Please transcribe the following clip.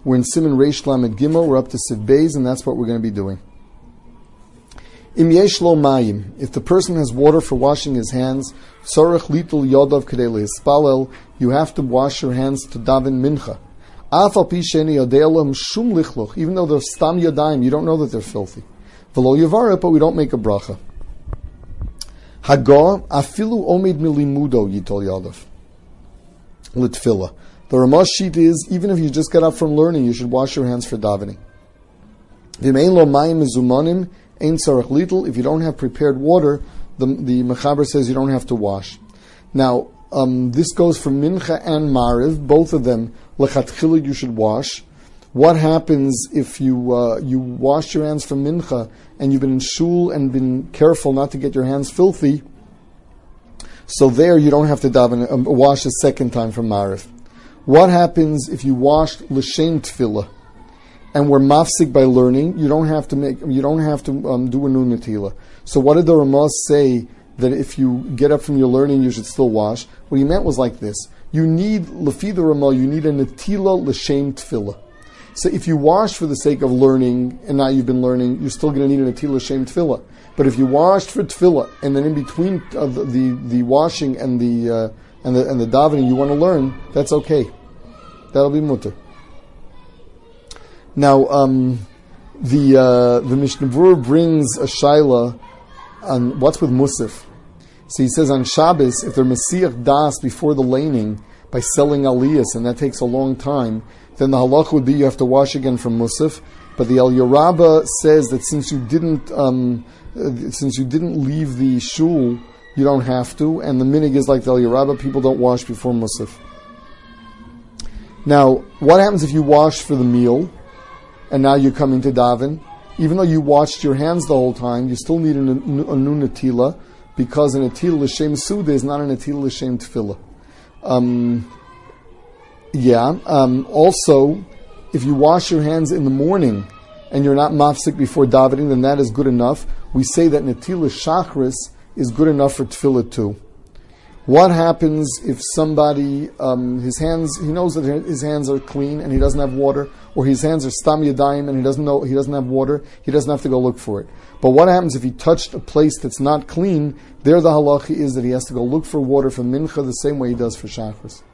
We're in Siman Reish Lamed Gimel. We're up to Siv Beis, and that's what we're going to be doing. Im yesh lo mayim, if the person has water for washing his hands, tzarech litul yodav kedei lehispalel, you have to wash your hands to daven mincha. Af al pi sheni yodei lahum shum lichluch, even though they're stam yadayim, you don't know that they're filthy. V'lo yavaret, but we don't make a bracha. Hagah afilu omid milimudo yitol yodav litfila. The Ramah sheet is, even if you just got up from learning, you should wash your hands for davening. V'mein lo mayim mezumanim, ein tzarech litul. If you don't have prepared water, the Mechaber says you don't have to wash. Now, this goes for Mincha and Mariv, both of them, lechatchila you should wash. What happens if you wash your hands for Mincha and you've been in shul and been careful not to get your hands filthy? So there you don't have to daven, wash a second time for Mariv. What happens if you washed l'shem tefillah and were mafsik by learning? You don't have to do a nun natila. So what did the Ramah say that if you get up from your learning you should still wash? What he meant was like this: you need lefi the Ramah, you need a natila l'shem tefillah. So if you wash for the sake of learning and now you've been learning, you're still going to need a natila l'shem tefillah. But if you washed for tefillah and then in between the washing and the davening you want to learn, that's okay. That'll be mutter. Now, the Mishnah Berurah brings a shaila on what's with musaf. So he says on Shabbos, if they're mesiach das before the laning by selling aliyas, and that takes a long time, then the halach would be you have to wash again from musaf. But the Eliyah Rabbah says that since you didn't leave the shul, you don't have to, and the minig is like the Eliyah Rabbah, people don't wash before musaf. Now, what happens if you wash for the meal, and now you're coming to daven? Even though you washed your hands the whole time, you still need a nun natila, because an natila l'shem suda is not a natila l'shem tefillah. Also, if you wash your hands in the morning, and you're not mafsik before davening, then that is good enough. We say that natila shachris is good enough for tefillah too. What happens if somebody, he knows that his hands are clean and he doesn't have water, or his hands are stam yadayim and he doesn't have water, he doesn't have to go look for it. But what happens if he touched a place that's not clean? There the halacha is that he has to go look for water for mincha the same way he does for shachris.